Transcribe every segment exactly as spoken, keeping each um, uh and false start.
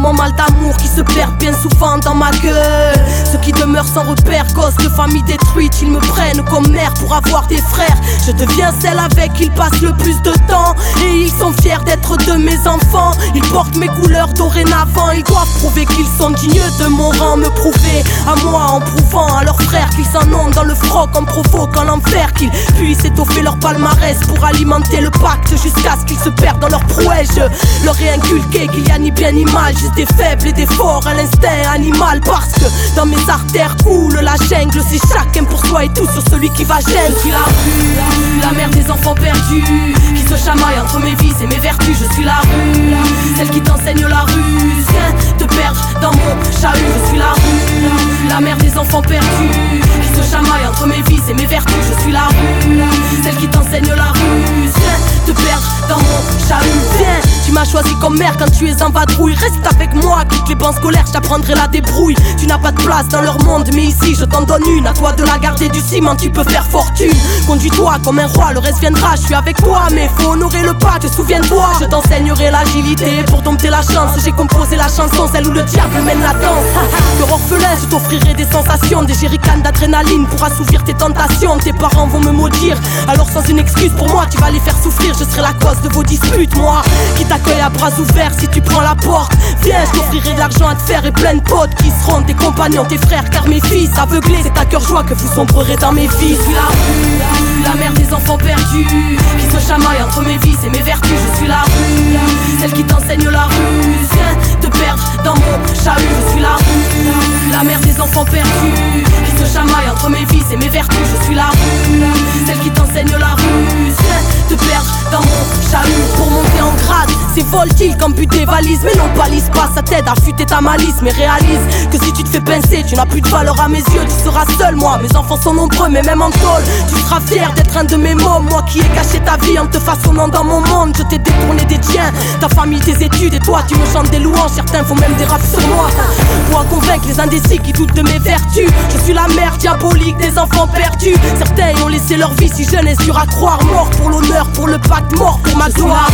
mon mal d'amour qui se perd bien souvent dans ma gueule. Ceux qui demeurent sans repère, gosses de famille détruite, ils me prennent comme mère pour avoir des frères. Je deviens celle avec qui ils passent le plus de temps, et ils sont fiers d'être de mes enfants. Ils portent mes couleurs dorénavant, ils doivent prouver qu'ils sont dignes de mon rang. Me prouver à moi en prouvant à leurs frères qu'ils s'en ont dans le froc, en provoquant l'enfer, qu'ils puissent étoffer leur palmarès pour alimenter le pacte jusqu'à ce qu'ils se perdent dans leur prouesse. Je leur ai inculqué qu'il y a ni bien ni mal, juste des faibles et des forts, à l'instinct animal. Parce que dans mes artères coule la jungle, c'est chacun pour soi et tout sur celui qui va gêner. Je suis la rue, la mère des enfants perdus, qui se chamaille entre mes vices et mes vertus. Je suis la rue, celle qui t'enseigne la ruse, viens te perdre dans mon chahut. Je suis la rue, la mère des enfants perdus, qui se chamaille entre mes vices et mes vertus. Je suis la rue, celle qui t'enseigne la ruse, viens te perdre dans mon chahut. Viens, tu m'as choisi comme mère quand tu es en vadrouille. Reste avec moi, quitte les bancs scolaires, je t'apprendrai la débrouille. Tu n'as pas de place dans leur monde, mais ici je t'en donne une. À toi de la garder du ciment, tu peux faire fortune. Conduis-toi comme un roi, le reste viendra. Je suis avec toi, mais faut honorer le pacte, souviens-toi. Je t'enseignerai l'agilité pour dompter la chance. J'ai composé la chanson, celle où le diable mène la danse. Cœur orphelin, je t'offrirai des sensations, des jerrycans d'adrénaline pour assouvir tes tentations. Tes parents vont me maudire, alors sans une excuse pour moi, tu vas les faire souffrir. Je serai la cause de vos disputes, moi qui t'accueille à bras ouverts si tu prends la porte. Viens, je t'offrirai de l'argent à te faire et plein de potes qui seront tes compagnons, tes frères, car mes fils aveuglés, c'est à cœur joie que vous sombrerez dans mes vies. Je suis la rue, la mère des enfants perdus, qui se chamaille entre mes vices et mes vertus. Je suis la rue, celle qui t'enseigne la ruse, viens te perdre dans mon chahut. Je suis la rue, la mère des enfants perdus, qui se chamaille entre mes vices et mes vertus. Je suis la rue, celle qui t'enseigne la ruse, viens te perdre dans mon chahut. Pour monter en grade, c'est voltile comme but des valises, mais non balise pas, ça t'aide à fuiter ta malice. Mais réalise que si tu te fais pincer, tu n'as plus de valeur à mes yeux, tu seras seul. Moi, mes enfants sont nombreux, mais même en tôle, tu seras fier d'être un de mes mômes. Moi qui ai caché ta vie en te façonnant dans mon monde, je t'ai détourné des tiens, ta famille, tes études, et toi tu me chantes des louanges. Certains font même des raps sur moi pour en convaincre les indécis qui doutent de mes vertus. Je suis la mère diabolique des enfants perdus. Certains ont laissé leur vie si jeune et sur à croire, mort pour l'honneur, pour le pacte, mort pour ma gloire.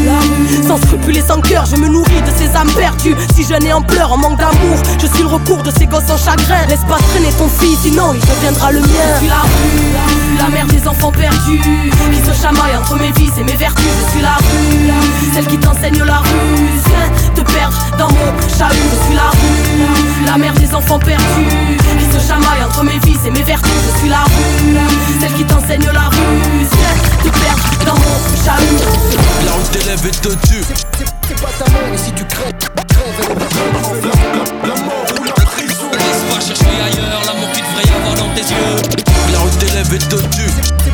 Sans scrupules et sans cœur, je me nourris de ces âmes perdues. Si jeune et en pleurs, en manque d'amour, je suis le recours de ces gosses en chagrin. Laisse pas traîner ton fils, sinon il deviendra le mien. Je suis la rue, la mère des enfants perdus, qui se chamaille entre mes vices et mes vertus. Je suis la rue, celle qui t'enseigne la ruse, viens te perdre dans mon chahut. Je suis la rue, la mère des enfants perdus, qui se chamaille entre mes vices et mes vertus. Je suis la rue, celle qui t'enseigne la ruse, viens te perdre dans mon chahut. La route t'élève et te tue. C'est pas ta mort, et si tu crèves, crèves, elle est la, la mort ou la prison. Laisse pas chercher ailleurs l'amour qu'il devrait y avoir dans tes yeux. La route t'élève et te tue.